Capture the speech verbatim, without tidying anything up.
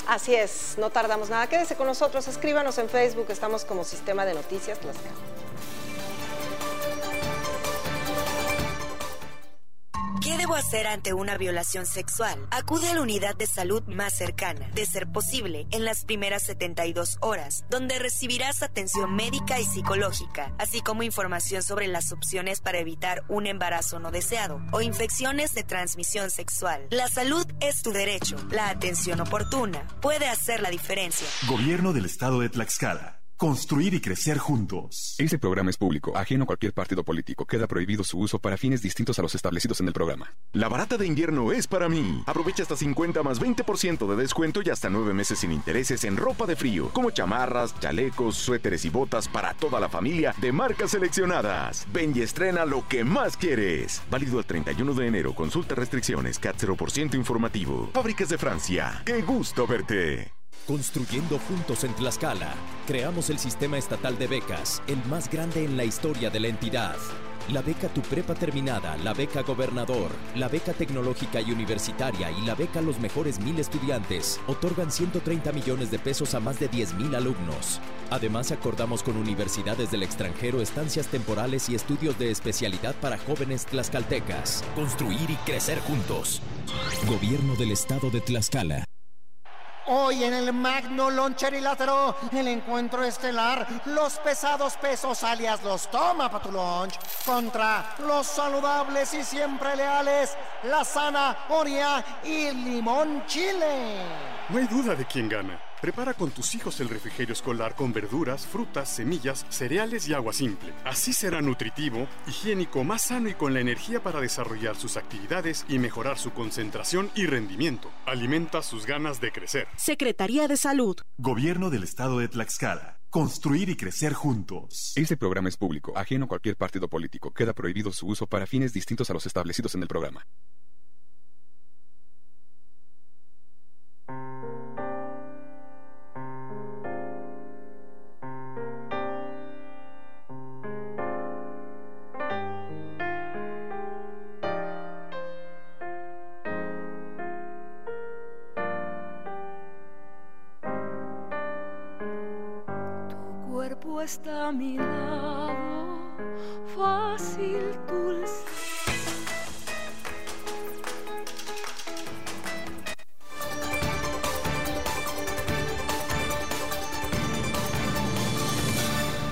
Así es, no tardamos nada. Quédese con nosotros, escríbanos en Facebook, estamos como Sistema de Noticias Tlaxcala. ¿Qué debo hacer ante una violación sexual? Acude a la unidad de salud más cercana, de ser posible, en las primeras setenta y dos horas, donde recibirás atención médica y psicológica, así como información sobre las opciones para evitar un embarazo no deseado o infecciones de transmisión sexual. La salud es tu derecho. La atención oportuna puede hacer la diferencia. Gobierno del Estado de Tlaxcala. Construir y crecer juntos. Este programa es público, ajeno a cualquier partido político. Queda prohibido su uso para fines distintos a los establecidos en el programa. La barata de invierno es para mí. Aprovecha hasta cincuenta más veinte por ciento de descuento y hasta nueve meses sin intereses en ropa de frío, como chamarras, chalecos, suéteres y botas para toda la familia de marcas seleccionadas. Ven y estrena lo que más quieres. Válido el treinta y uno de enero. Consulta restricciones. C A T cero por ciento informativo. Fábricas de Francia. ¡Qué gusto verte! Construyendo juntos en Tlaxcala, creamos el sistema estatal de becas, el más grande en la historia de la entidad. La beca Tu Prepa Terminada, la beca Gobernador, la beca Tecnológica y Universitaria y la beca Los Mejores Mil Estudiantes otorgan ciento treinta millones de pesos a más de diez mil alumnos. Además, acordamos con universidades del extranjero estancias temporales y estudios de especialidad para jóvenes tlaxcaltecas. Construir y crecer juntos. Gobierno del Estado de Tlaxcala. Hoy en el Magno Loncherilátero, el encuentro estelar, los pesados pesos alias los toma pa' tu lunch, contra los saludables y siempre leales, la zanahoria y limón chile. No hay duda de quién gana. Prepara con tus hijos el refrigerio escolar con verduras, frutas, semillas, cereales y agua simple. Así será nutritivo, higiénico, más sano y con la energía para desarrollar sus actividades y mejorar su concentración y rendimiento. Alimenta sus ganas de crecer. Secretaría de Salud. Gobierno del Estado de Tlaxcala. Construir y crecer juntos. Este programa es público, ajeno a cualquier partido político. Queda prohibido su uso para fines distintos a los establecidos en el programa. Está a mi lado, fácil